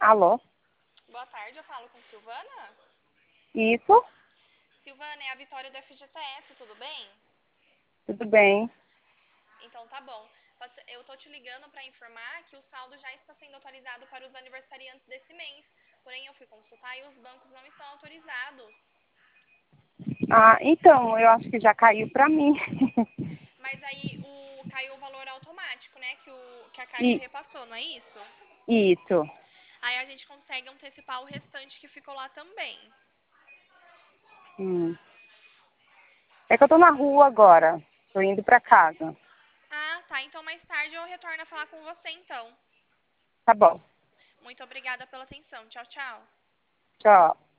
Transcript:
Alô? Boa tarde, eu falo com Silvana. Isso? Silvana, é a Vitória do FGTS, tudo bem? Tudo bem? Então tá bom. Eu tô te ligando para informar que o saldo já está sendo autorizado para os aniversariantes desse mês. Porém, eu fui consultar e os bancos não estão autorizados. Ah, então, eu acho que já caiu para mim. Mas aí caiu o valor automático, né? Que a Caixa E, repassou, não é isso? isso. Aí a gente consegue antecipar o restante que ficou lá também. Hum. É que eu tô na rua agora. Tô indo para casa. Ah, tá. Então mais tarde eu retorno a falar com você, então. Tá bom. Muito obrigada pela atenção. Tchau, tchau. Tchau.